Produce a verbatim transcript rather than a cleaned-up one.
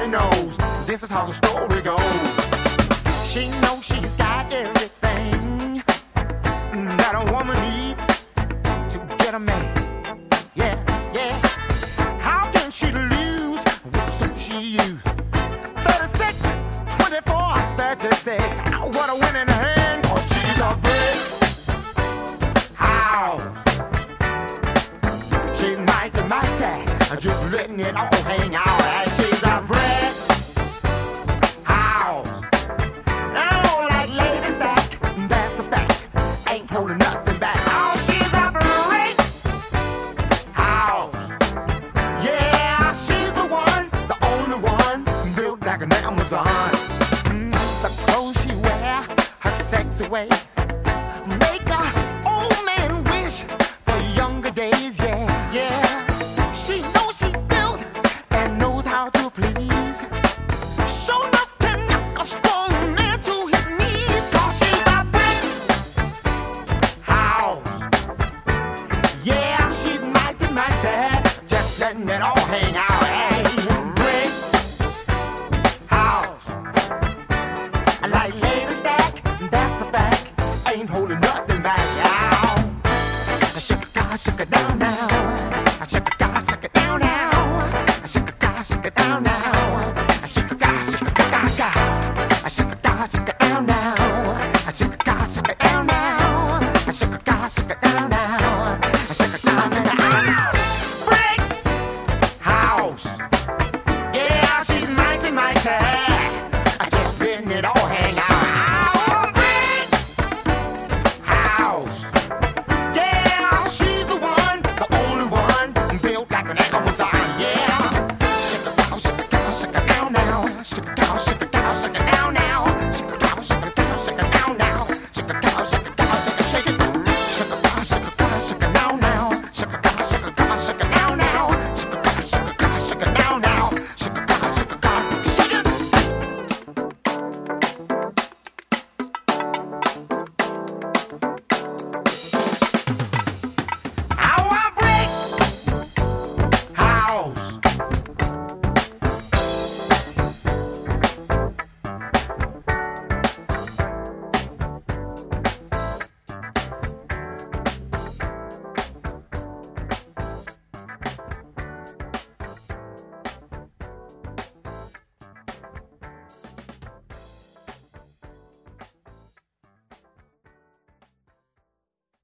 knows. This is how the story goes. She knows she's got everything that a woman needs to get a man. Yeah, yeah. How can she lose with the suit she used? thirty-six, twenty-four, thirty-six. What a winning hand, 'cause she's a brick house. She's mighty, mighty, just letting it all hang out. And she's a brick house. Now, like Lady Stack, that's a fact. Ain't holding nothing back. Oh, she's a brick house. Yeah, she's the one, the only one, built like an Amazon. Mm, the clothes she wear, her sexy ways, make a old man wish for younger days. Yeah, yeah. She knows she's built and knows how to please. Sure enough to knock a strong man to his knees. 'Cause she's a brick house. Yeah, she's mighty, mighty, just letting it all hang out. Hey, brick house. Like Lady Stack, that's a fact. Ain't holding nothing back. Now, shake it, God, shake it down now. Shake it, God, shake it down now. Shake it, God, shake it down now. Shake it, God, shake it, God, God. Shake it, God, shake it down now. Shake it, God, shake it down now. Shake it, God, shake it down now. Shake it, God, shake it down. Brick house. Yeah, she's mighty, mighty. Just letting it all hang out. Brick house. Yeah, she's the one, the only one, built like an Amazon. Yeah, shake it down, shake it down, shake it down now. Shake it